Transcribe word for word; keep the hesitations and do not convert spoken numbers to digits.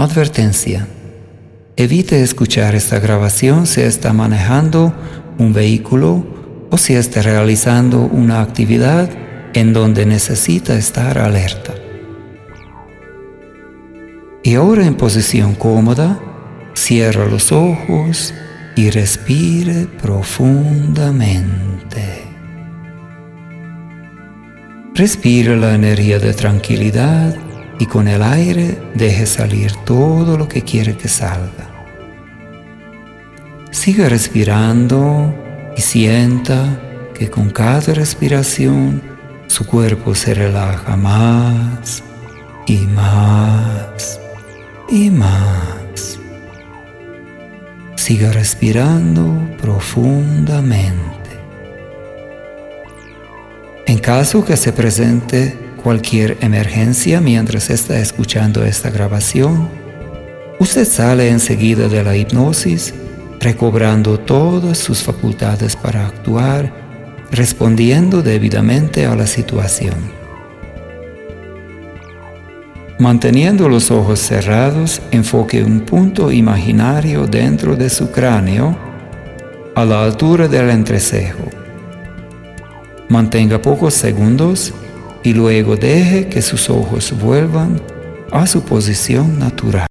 Advertencia: evite escuchar esta grabación si está manejando un vehículo o si está realizando una actividad en donde necesita estar alerta. Y ahora, en posición cómoda, cierra los ojos y respire profundamente. Respira la energía de tranquilidad y con el aire deje salir todo lo que quiere que salga. Siga respirando y sienta que con cada respiración su cuerpo se relaja más y más y más. Siga respirando profundamente. En caso que se presente cualquier emergencia mientras está escuchando esta grabación, usted sale enseguida de la hipnosis, recobrando todas sus facultades para actuar, respondiendo debidamente a la situación. Manteniendo los ojos cerrados, enfoque un punto imaginario dentro de su cráneo, a la altura del entrecejo. Mantenga pocos segundos y luego deje que sus ojos vuelvan a su posición natural.